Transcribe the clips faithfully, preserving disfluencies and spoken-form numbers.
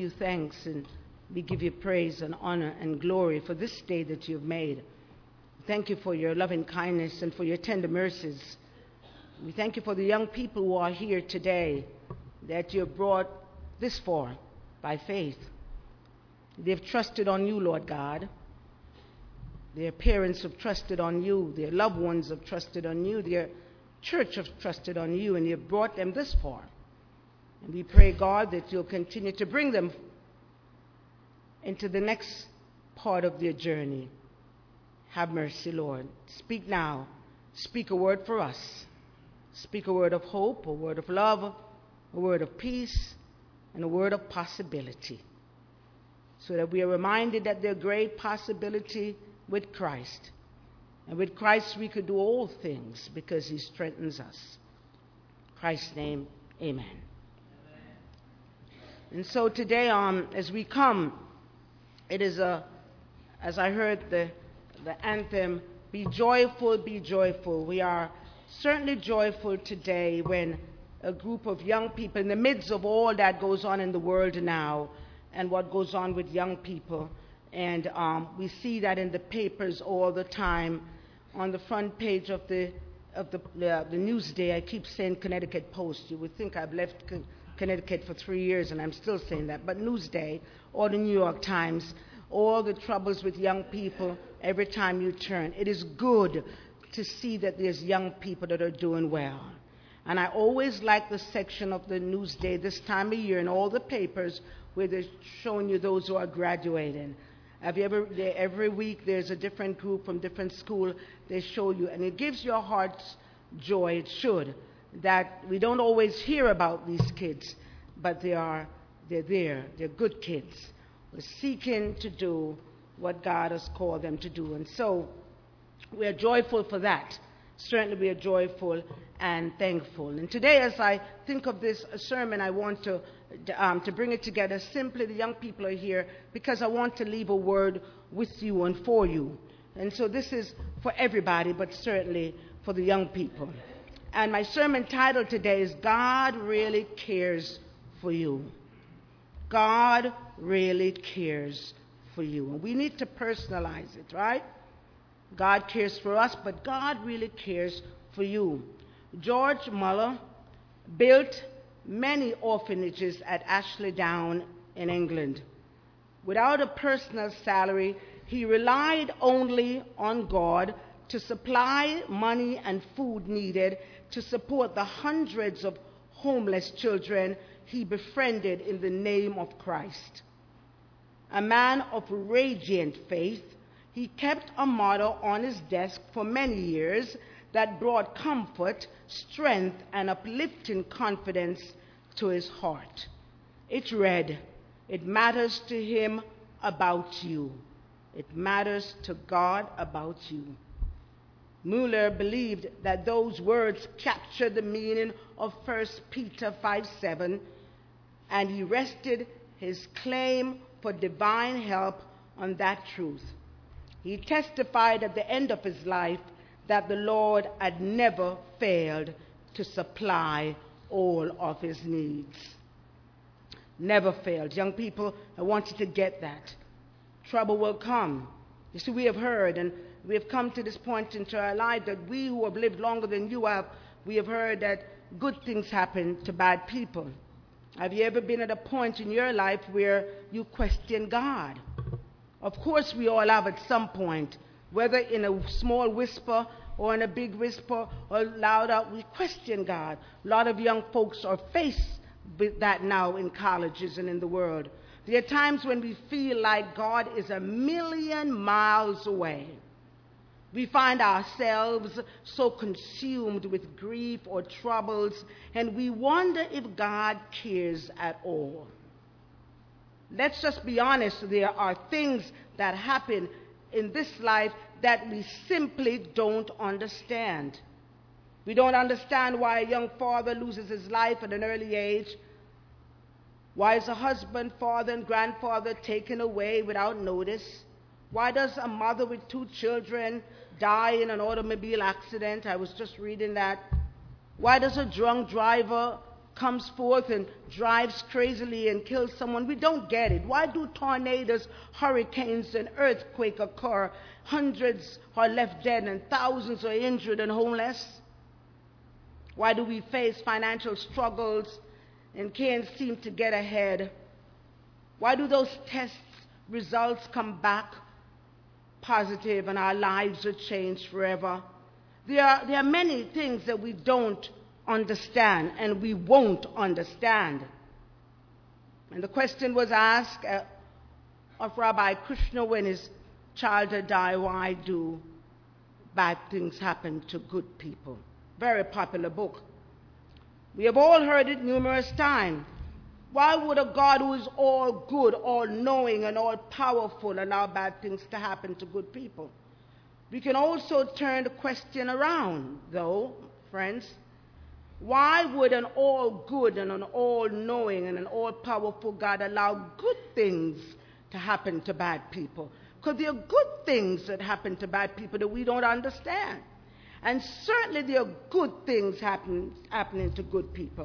you thanks and we give you praise and honor and glory for this day that you've made. Thank you for your loving kindness and for your tender mercies. We thank you for the young people who are here today that you have brought this far by faith. They've trusted on you, Lord God. Their parents have trusted on you. Their loved ones have trusted on you. Their church has trusted on you, and you've brought them this far. And we pray, God, that you'll continue to bring them into the next part of their journey. Have mercy, Lord. Speak now. Speak a word for us. Speak a word of hope, a word of love, a word of peace, and a word of possibility, so that we are reminded that there's great possibility with Christ. And with Christ we could do all things because he strengthens us. In Christ's name, amen. Amen. And so today, um, as we come, it is a, as I heard the, the anthem, be joyful, be joyful. We are certainly joyful today when a group of young people, in the midst of all that goes on in the world now and what goes on with young people, and um, we see that in the papers all the time, on the front page of the of the, uh, the Newsday. I keep saying Connecticut Post. You would think I've left Con- Connecticut for three years and I'm still saying that. But Newsday or the New York Times, all the troubles with young people every time you turn. It is good to see that there's young people that are doing well. And I always like the section of the Newsday this time of year in all the papers where they're showing you those who are graduating. Have you ever, they, every week there's a different group from different school they show you, and it gives your heart joy, it should, that we don't always hear about these kids, but they are, they're there, they're good kids. We're seeking to do what God has called them to do, and so we are joyful for that. Certainly we are joyful and thankful. And today, as I think of this sermon, I want to um, to bring it together. Simply, the young people are here because I want to leave a word with you and for you. And so this is for everybody, but certainly for the young people. And my sermon title today is God Really Cares for You. God really cares for you. And we need to personalize it, right? God cares for us, but God really cares for you. George Muller built many orphanages at Ashley Down in England. Without a personal salary, he relied only on God to supply money and food needed to support the hundreds of homeless children he befriended in the name of Christ. A man of radiant faith, he kept a motto on his desk for many years that brought comfort, strength, and uplifting confidence to his heart. It read, "It matters to him about you. It matters to God about you." Muller believed that those words captured the meaning of First Peter five seven, and he rested his claim for divine help on that truth. He testified at the end of his life that the Lord had never failed to supply all of his needs. Never failed. Young people, I want you to get that. Trouble will come. You see, we have heard, and we have come to this point into our life that we who have lived longer than you have, we have heard that good things happen to bad people. Have you ever been at a point in your life where you question God? Of course, we all have at some point, whether in a small whisper or in a big whisper or louder, we question God. A lot of young folks are faced with that now in colleges and in the world. There are times when we feel like God is a million miles away. We find ourselves so consumed with grief or troubles, and we wonder if God cares at all. Let's just be honest, there are things that happen in this life that we simply don't understand. We don't understand why a young father loses his life at an early age. Why is a husband, father, and grandfather taken away without notice? Why does a mother with two children die in an automobile accident? I was just reading that. Why does a drunk driver comes forth and drives crazily and kills someone. We don't get it. Why do tornadoes, hurricanes, and earthquakes occur? Hundreds are left dead and thousands are injured and homeless. Why do we face financial struggles and can't seem to get ahead? Why do those test results come back positive and our lives are changed forever? There are, there are many things that we don't understand and we won't understand. And the question was asked uh, of Rabbi Krishna when his child had died, why do bad things happen to good people? Very popular book. We have all heard it numerous times. Why would a God who is all good, all knowing, and all powerful allow bad things to happen to good people? We can also turn the question around, though, friends. Why would an all good and an all knowing and an all powerful God allow good things to happen to bad people? Because there are good things that happen to bad people that we don't understand. And certainly there are good things happen, happening to good people.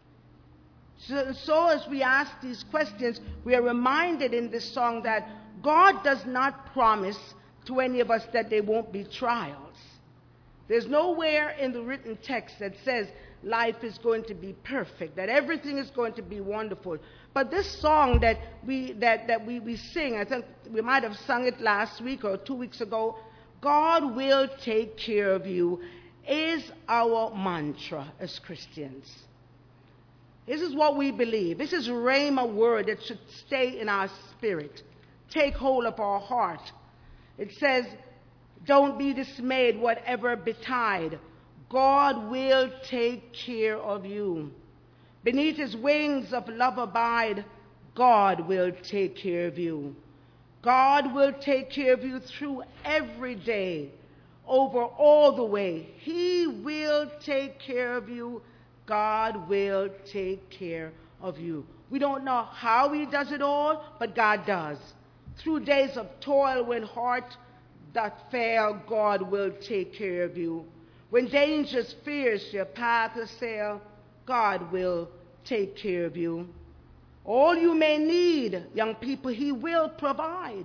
So, so as we ask these questions, we are reminded in this song that God does not promise to any of us that there won't be trials. There's nowhere in the written text that says life is going to be perfect, that everything is going to be wonderful. But this song that we that, that we, we sing, I think we might have sung it last week or two weeks ago, God will take care of you, is our mantra as Christians. This is what we believe. This is Rhema word that should stay in our spirit, take hold of our heart. It says, don't be dismayed, whatever betide. God will take care of you. Beneath his wings of love abide, God will take care of you. God will take care of you through every day, over all the way. He will take care of you. God will take care of you. We don't know how he does it all, but God does. Through days of toil when heart doth fail, God will take care of you. When dangers fierce your path assail, God will take care of you. All you may need, young people, he will provide.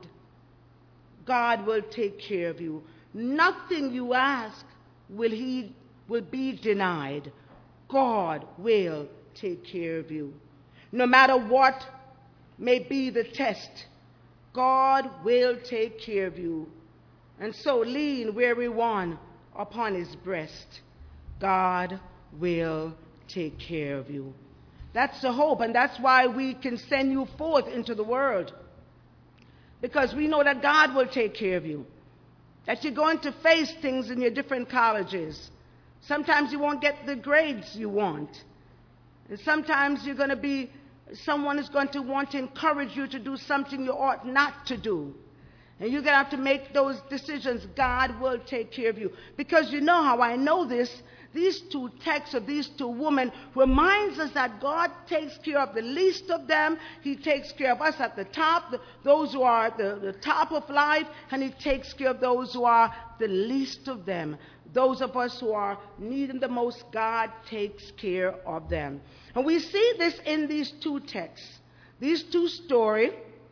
God will take care of you. Nothing you ask will he will be denied. God will take care of you. No matter what may be the test, God will take care of you. And so lean, weary one, upon his breast. God will take care of you. That's the hope, and that's why we can send you forth into the world. Because we know that God will take care of you. That you're going to face things in your different colleges. Sometimes you won't get the grades you want. And sometimes you're going to be, someone is going to want to encourage you to do something you ought not to do. And you're going to have to make those decisions. God will take care of you. Because you know how I know this. These two texts of these two women reminds us that God takes care of the least of them. He takes care of us at the top, the, those who are at the, the top of life, and he takes care of those who are the least of them. Those of us who are needing the most, God takes care of them. And we see this in these two texts, these two stories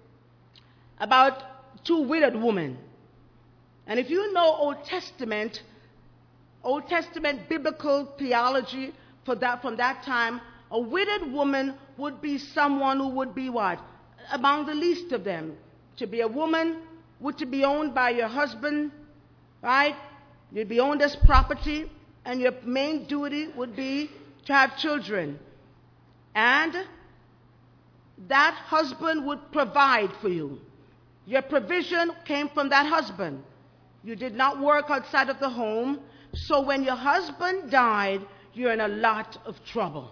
about two widowed women. And if you know Old Testament, Old Testament biblical theology for that, from that time, a widowed woman would be someone who would be what? Among the least of them. To be a woman would to be owned by your husband, right? You'd be owned as property, and your main duty would be to have children. And that husband would provide for you. Your provision came from that husband. You did not work outside of the home. So when your husband died, you're in a lot of trouble.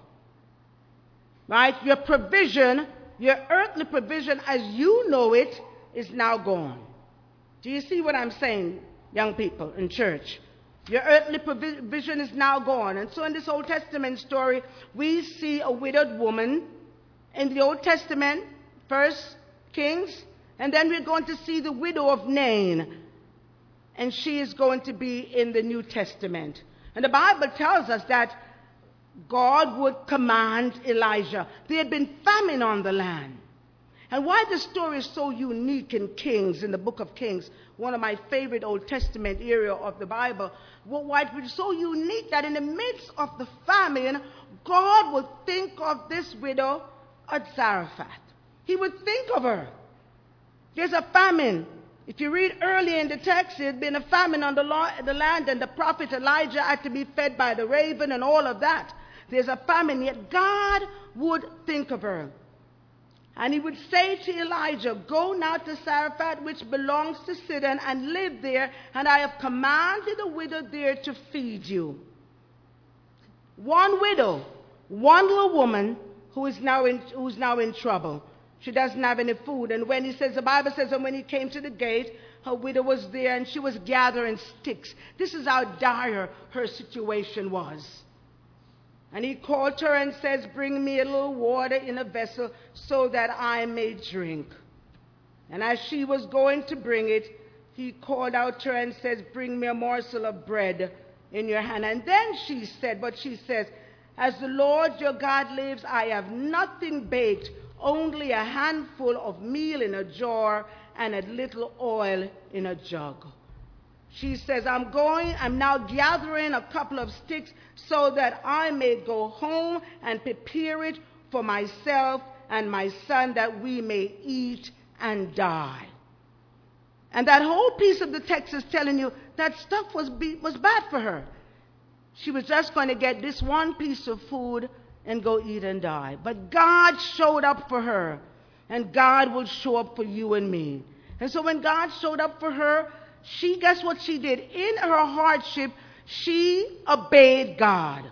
Right? Your provision, your earthly provision as you know it, is now gone. Do you see what I'm saying, young people in church? Your earthly provision is now gone. And so in this Old Testament story, we see a widowed woman in the Old Testament, First Kings, and then we're going to see the widow of Nain. And she is going to be in the New Testament. And the Bible tells us that God would command Elijah. There had been famine on the land. And why the story is so unique in Kings, in the book of Kings, one of my favorite Old Testament area of the Bible, why it was so unique that in the midst of the famine, God would think of this widow at Zarephath. He would think of her. There's a famine. If you read earlier in the text, there had been a famine on the, law, the land, and the prophet Elijah had to be fed by the raven and all of that. There's a famine, yet God would think of her. And he would say to Elijah, go now to Zarephath, which belongs to Sidon, and live there, and I have commanded a widow there to feed you. One widow, one little woman who is now in, who's now in trouble. She doesn't have any food. And when he says, the Bible says, and when he came to the gate, her widow was there, and she was gathering sticks. This is how dire her situation was. And he called her and says, bring me a little water in a vessel so that I may drink. And as she was going to bring it, he called out to her and says, bring me a morsel of bread in your hand. And then she said, but she says, as the Lord your God lives, I have nothing baked, only a handful of meal in a jar and a little oil in a jug. She says, I'm going, I'm now gathering a couple of sticks so that I may go home and prepare it for myself and my son that we may eat and die. And that whole piece of the text is telling you that stuff was, be, was bad for her. She was just going to get this one piece of food and go eat and die. But God showed up for her, and God will show up for you and me. And so when God showed up for her, she, guess what she did? In her hardship, she obeyed God.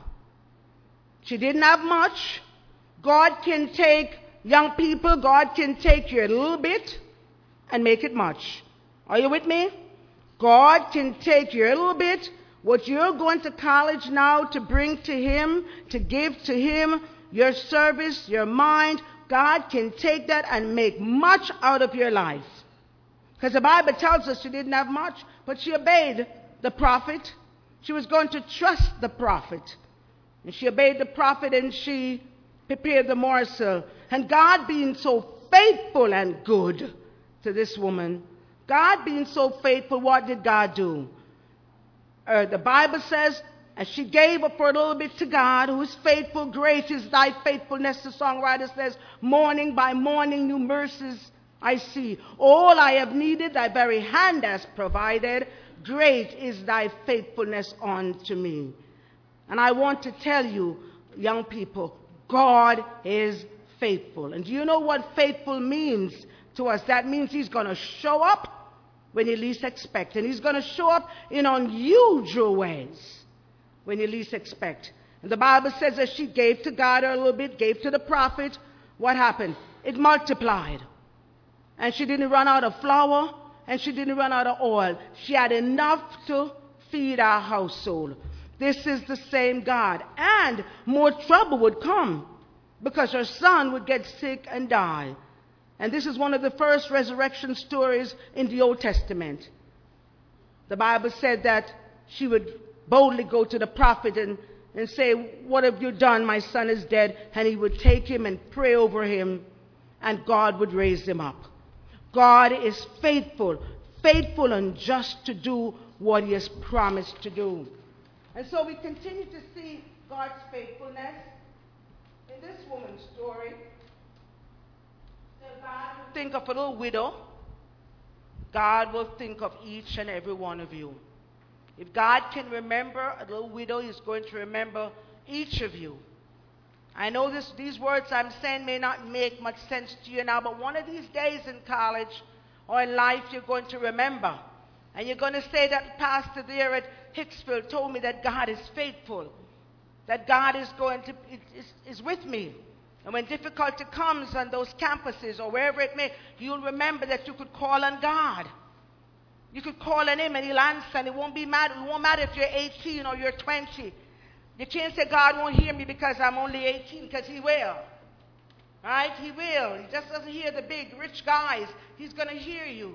She didn't have much. God can take, young people, God can take you a little bit and make it much. Are you with me? God can take you a little bit, what you're going to college now to bring to him, to give to him, your service, your mind, God can take that and make much out of your life. Because the Bible tells us she didn't have much, but she obeyed the prophet. She was going to trust the prophet. And she obeyed the prophet, and she prepared the morsel. And God being so faithful and good to this woman, God being so faithful, what did God do? Uh, the Bible says, as she gave up for a little bit to God, who is faithful, great is thy faithfulness, the songwriter says, morning by morning new mercies I see. All I have needed, thy very hand has provided. Great is thy faithfulness unto me. And I want to tell you, young people, God is faithful. And do you know what faithful means to us? That means he's going to show up when you least expect. And he's going to show up in unusual ways when you least expect. And the Bible says that she gave to God a little bit, gave to the prophet. What happened? It multiplied. And she didn't run out of flour, and she didn't run out of oil. She had enough to feed our household. This is the same God. And more trouble would come because her son would get sick and die. And this is one of the first resurrection stories in the Old Testament. The Bible said that she would boldly go to the prophet and, and say, what have you done? My son is dead. And he would take him and pray over him, and God would raise him up. God is faithful, faithful and just to do what he has promised to do. And so we continue to see God's faithfulness in this woman's story. That God will think of a little widow. God will think of each and every one of you. If God can remember a little widow, he's going to remember each of you. I know this, these words I'm saying may not make much sense to you now, but one of these days in college or in life, you're going to remember. And you're going to say that pastor there at Hicksville told me that God is faithful, that God is going to, is, is with me. And when difficulty comes on those campuses or wherever it may, you'll remember that you could call on God. You could call on him and he'll answer, and it won't be matter, it won't matter if you're eighteen or you're twenty. You can't say God won't hear me because I'm only eighteen, because he will. Right? He will. He just doesn't hear the big, rich guys. He's going to hear you.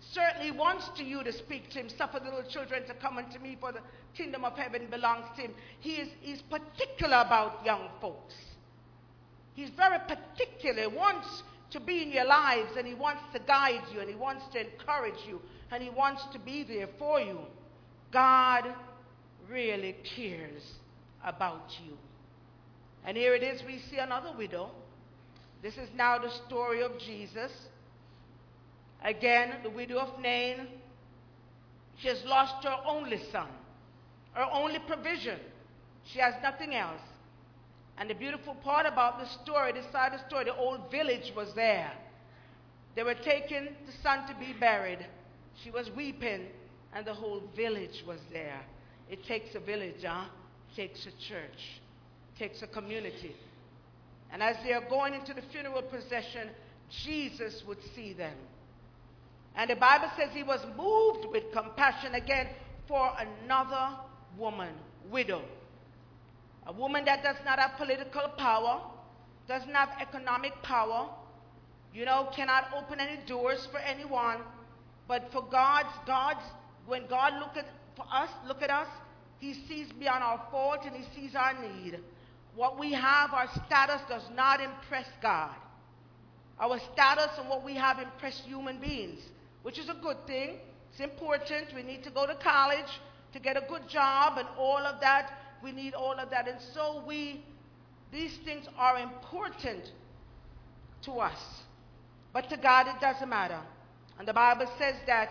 certainly wants to you to speak to him. Suffer the little children to come unto me, for the kingdom of heaven belongs to him. He is he's particular about young folks. He's very particular. He wants to be in your lives, and he wants to guide you, and he wants to encourage you, and he wants to be there for you. God really cares about you. And here it is, we see another widow. This is now the story of Jesus. Again, the widow of Nain. She has lost her only son, her only provision. She has nothing else. And the beautiful part about the story, this side of the story, the whole village was there. They were taking the son to be buried. She was weeping, and the whole village was there. It takes a village, huh? It takes a church. It takes a community. And as they are going into the funeral procession, Jesus would see them. And the Bible says he was moved with compassion again for another woman, widow. A woman that does not have political power, doesn't have economic power, you know, cannot open any doors for anyone. But for God's, God's, when God look at for us, look at us, he sees beyond our fault and he sees our need. What we have, our status does not impress God. Our status and what we have impress human beings, which is a good thing. It's important. We need to go to college to get a good job and all of that. We need all of that. And so we, these things are important to us. But to God, it doesn't matter. And the Bible says that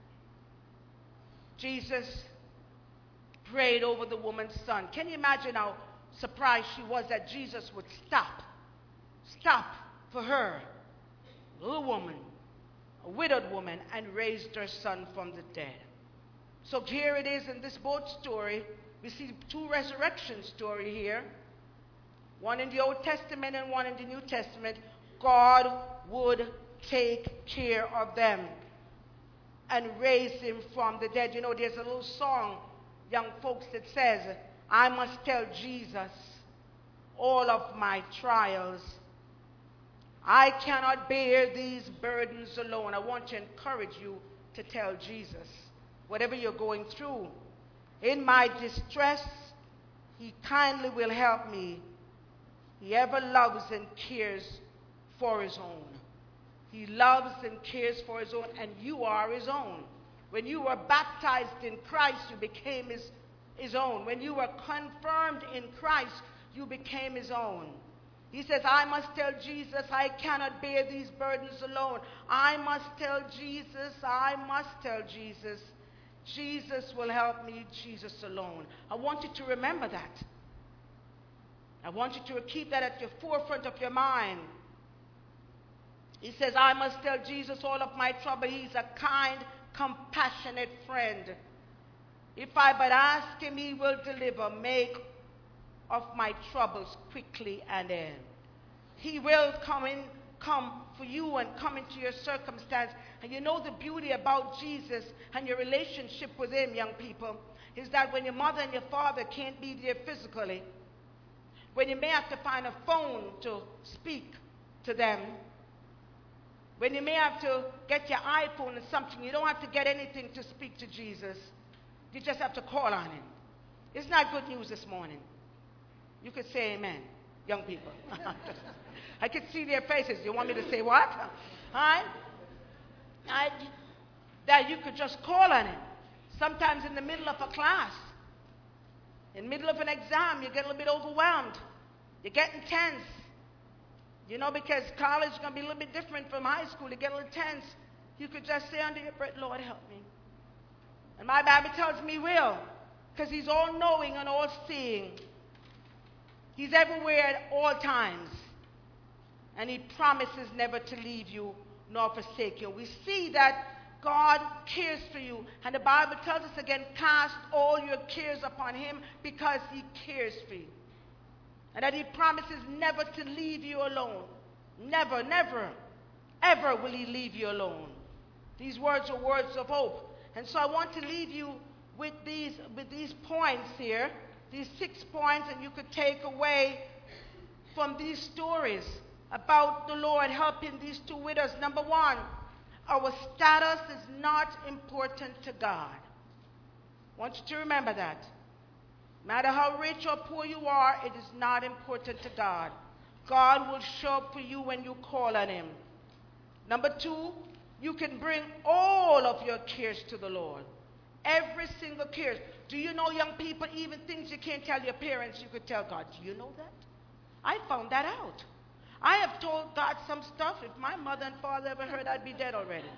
Jesus prayed over the woman's son. Can you imagine how surprised she was that Jesus would stop, stop for her, a little woman, a widowed woman, and raised her son from the dead. So here it is in this boat story. We see two resurrection stories here, one in the Old Testament and one in the New Testament. God would take care of them and raise him from the dead. You know, there's a little song, young folks, that says, I must tell Jesus all of my trials. I cannot bear these burdens alone. I want to encourage you to tell Jesus whatever you're going through. In my distress, he kindly will help me. He ever loves and cares for his own. He loves and cares for his own, and you are his own. When you were baptized in Christ, you became his, his own. When you were confirmed in Christ, you became his own. He says, I must tell Jesus, I cannot bear these burdens alone. I must tell Jesus, I must tell Jesus. Jesus will help me, Jesus alone. I want you to remember that. I want you to keep that at the forefront of your mind. He says, I must tell Jesus all of my trouble. He's a kind, compassionate friend. If I but ask him, he will deliver. Make of my troubles quickly and end. He will come in, come for you and come into your circumstance. And you know the beauty about Jesus and your relationship with him, young people, is that when your mother and your father can't be there physically, when you may have to find a phone to speak to them, when you may have to get your iPhone or something, you don't have to get anything to speak to Jesus. You just have to call on him. Isn't that good news this morning? You could say amen, young people. I could see their faces. You want me to say what? All right? I, that you could just call on him. Sometimes in the middle of a class, in the middle of an exam, you get a little bit overwhelmed. You're getting tense. You know, because college is going to be a little bit different from high school. You get a little tense. You could just say under your breath, Lord, help me. And my Bible tells me he will, because he's all-knowing and all-seeing. He's everywhere at all times. And he promises never to leave you nor forsake you. We see that God cares for you. And the Bible tells us again, cast all your cares upon him because he cares for you. And that he promises never to leave you alone. Never, never, ever will he leave you alone. These words are words of hope. And so I want to leave you with these, with these points here, these six points, and you could take away from these stories about the Lord helping these two widows. Number one, our status is not important to God. I want you to remember that. No matter how rich or poor you are, it is not important to God. God will show up for you when you call on him. Number two, you can bring all of your cares to the Lord. Every single care. Do you know, young people, even things you can't tell your parents, you could tell God. Do you know that? I found that out. I have told God some stuff. If my mother and father ever heard, I'd be dead already.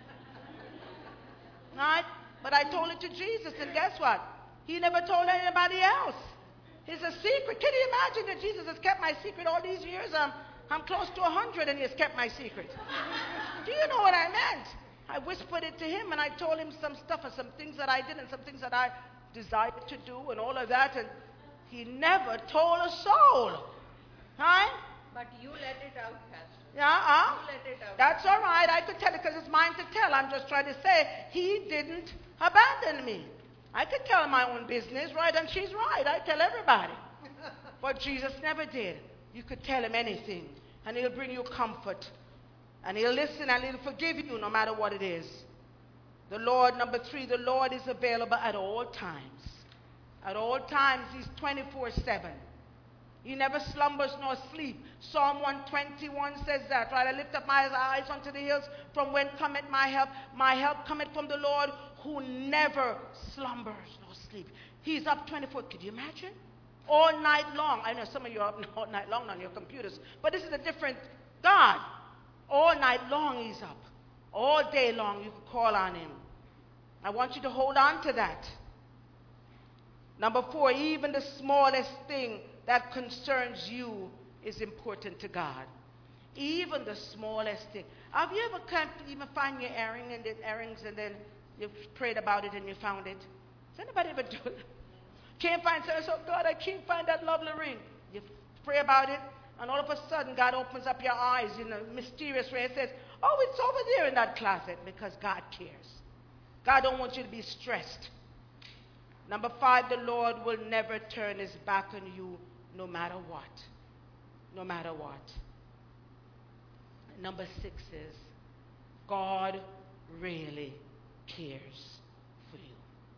Right? But I told it to Jesus, and guess what? He never told anybody else. It's a secret. Can you imagine that Jesus has kept my secret all these years? Um, I'm close to a hundred, and he has kept my secret. Do you know what I meant? I whispered it to him, and I told him some stuff and some things that I did and some things that I desired to do and all of that, and he never told a soul. Right? But you let it out, Pastor. Yeah, uh, You let it out. That's all right. I could tell it because it's mine to tell. I'm just trying to say he didn't abandon me. I could tell my own business, right? And she's right. I tell everybody. But Jesus never did. You could tell him anything, and he'll bring you comfort. And he'll listen and he'll forgive you no matter what it is. The Lord, number three, the Lord is available at all times. At all times, he's twenty-four seven. He never slumbers nor sleep. Psalm one twenty-one says that, right? I lift up my eyes unto the hills, from when cometh my help. My help cometh from the Lord, who never slumbers nor sleep. He's up twenty-four. Could you imagine? All night long. I know some of you are up all night long on your computers, but this is a different God. All night long he's up. All day long you can call on him. I want you to hold on to that. Number four, even the smallest thing that concerns you is important to God. Even the smallest thing. Have you ever come to even find your earring and the earrings and then you've prayed about it and you found it? Does anybody ever do it? Can't find something, so God, I can't find that lovely ring. You pray about it, and all of a sudden God opens up your eyes in a mysterious way and says, oh, it's over there in that closet, because God cares. God don't want you to be stressed. Number five, the Lord will never turn his back on you no matter what. No matter what. Number six is, God really cares for you.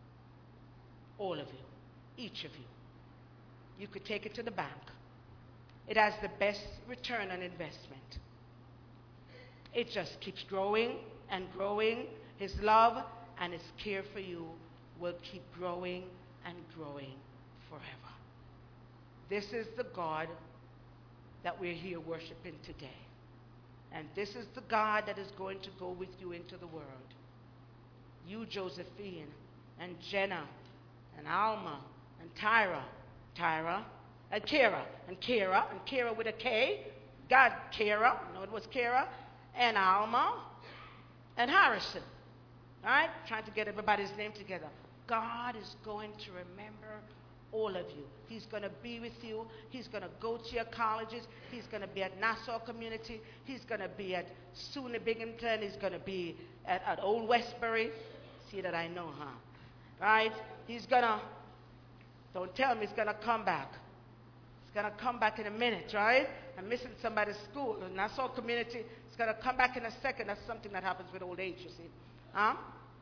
All of you. Each of you. You could take it to the bank. It has the best return on investment. It just keeps growing and growing. His love and his care for you will keep growing and growing forever. This is the God that we're here worshiping today. And this is the God that is going to go with you into the world. You, Josephine, and Jenna, and Alma, and Tyra, Tyra, and Kara, and Kara, and Kara with a K, God, Kara, no, it was Kara, and Alma, and Harrison. All right? Trying to get everybody's name together. God is going to remember all of you. He's going to be with you. He's going to go to your colleges. He's going to be at Nassau Community. He's going to be at SUNY Binghamton. He's going to be at, at Old Westbury. See that I know, huh? Right? He's going to, don't tell me he's going to come back. He's going to come back in a minute, right? I'm missing somebody's school. Nassau Community, it's going to come back in a second. That's something that happens with old age, you see. Huh?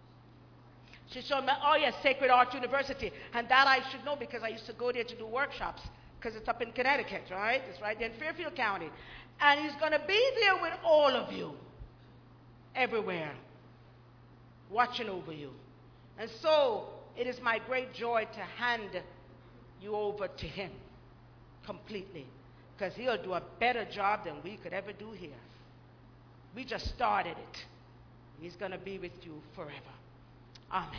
She showed me, oh yes, Sacred Heart University. And that I should know because I used to go there to do workshops, because it's up in Connecticut, right? It's right there in Fairfield County. And he's going to be there with all of you, everywhere, watching over you. And so it is my great joy to hand you over to him completely, because he'll do a better job than we could ever do here. We just started it. He's going to be with you forever. Amen.